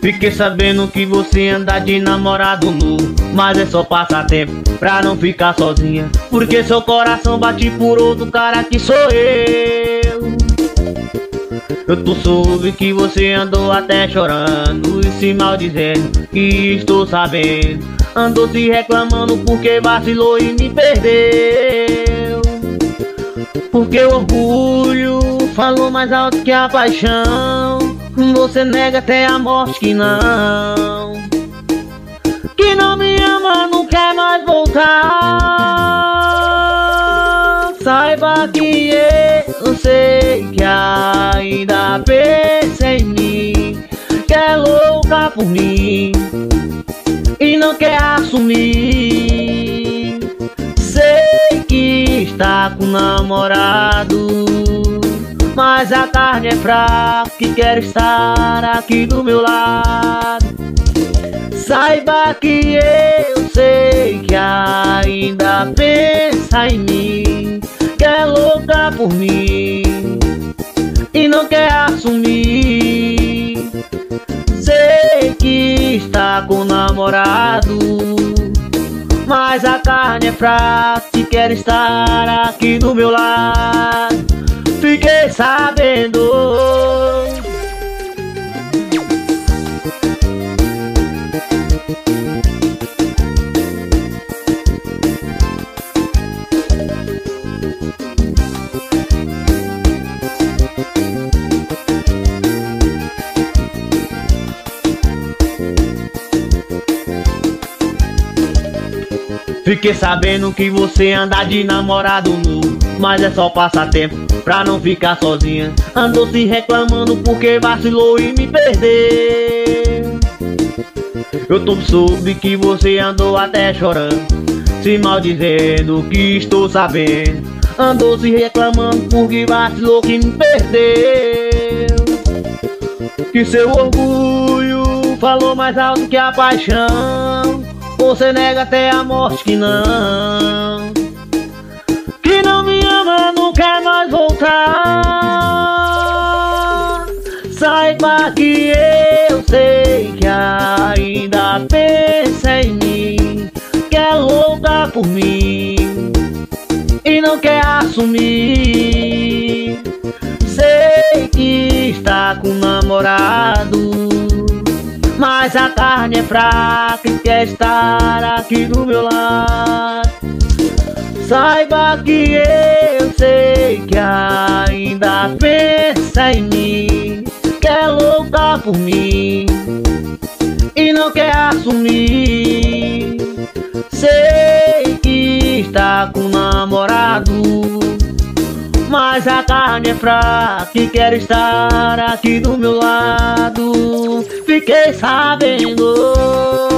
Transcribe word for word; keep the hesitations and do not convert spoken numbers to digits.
Fiquei sabendo que você anda de namorado novo, mas é só passatempo pra não ficar sozinha, porque seu coração bate por outro cara que sou eu. Eu tô soube que você andou até chorando e se maldizendo, que estou sabendo. Andou se reclamando porque vacilou e me perdeu. Porque o orgulho falou mais alto que a paixão. Você nega até a morte que não, que não me ama, não quer mais voltar. Saiba que eu sei que ainda pensa em mim, que é louca por mim e não quer assumir. Sei que está com namorado, mas a carne é fraca e quer estar aqui do meu lado. Saiba que eu sei que ainda pensa em mim, que é louca por mim e não quer assumir. Sei que está com namorado, mas a carne é fraca e quer estar aqui do meu lado. Fiquei sabendo. Fiquei sabendo que você anda de namorado novo, mas é só passatempo pra não ficar sozinha. Andou se reclamando porque vacilou e me perdeu. Eu tô soube que você andou até chorando, se maldizendo, que estou sabendo. Andou se reclamando porque vacilou que me perdeu. Que seu orgulho falou mais alto que a paixão. Você nega até a morte que não, que não me ama, não quer mais voltar. Saiba que eu sei que ainda pensa em mim, que é louca por mim e não quer assumir. Sei que está com namorado, mas a carne é fraca e quer estar aqui do meu lado. Saiba que eu sei que ainda pensa em mim, que é louca por mim e não quer assumir. Sei que está com namorado, mas a carne é fraca e quer estar aqui do meu lado. Fiquei sabendo.